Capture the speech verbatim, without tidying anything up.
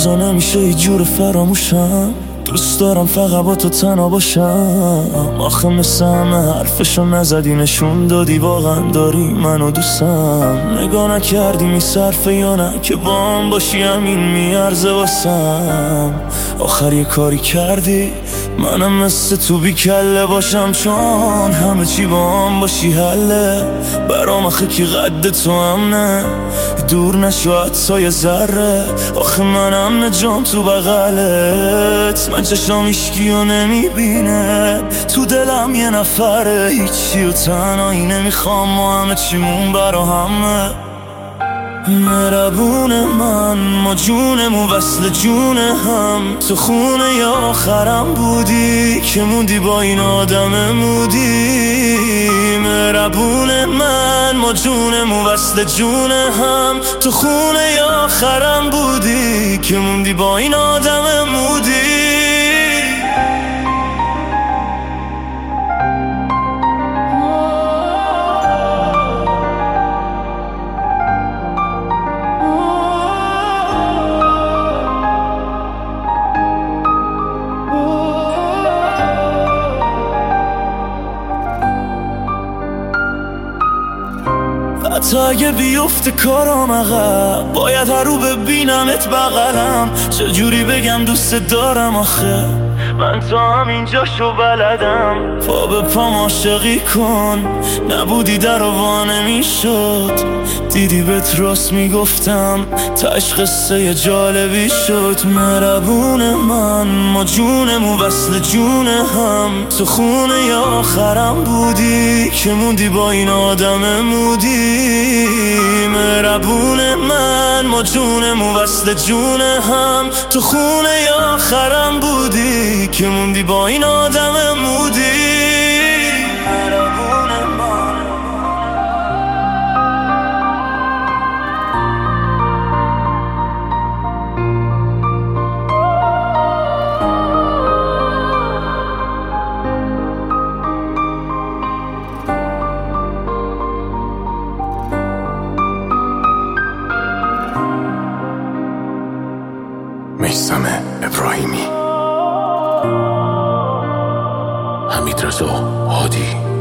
روزا نمیشه هیچ جور فراموشم، دوست دارم فقط با تو تنها باشم. آخه مثل همه حرفشو نزدی، نشون دادی واقعا داری منو دوستم. نگاه نکردی میصرفه یا نه که با هم باشی همین میارزه واسم. آخر یه کاری کردی منم مثل تو بی کله باشم، چون همه چی با هم باشی حله برام. آخه کی قد تو هم نه دور نشو حتی یه ذره. آخه منم نجام تو بغلت، من چشم ایشکیو نمیبینه، تو دلم یه نفره هیچی و تنهایی نمیخوام و همه چیمون برا همه. مهربون من ما جونمون وصل جون هم، تو خونه یا آخرم بودی که موندی با این آدم مودی. مهربون من ما جونمون وصل جون هم، تو خونه یا آخرم بودی که موندی با این آدم مودی. حتی اگه بیفته کارام عقب، باید هر رو ببینمت بغلم. چجوری بگم دوست دارم آخه من تا همینجاشو بلدم. پا به پام عاشقی کن، نبودی در و وا نمیشد. دیدی بهت راست میگفتم، تاش قصه جالبی شد. مهربون من ما جونمون وصل جون هم، تو خونه یا آخرم بودی که موندی با این آدم مودی. مهربون من ما جونمون وصل جون هم، تو خونه یا آخرم بودی که موندی با این آدم مودی. میثم ابراهیمی، حمیدرضا هادی.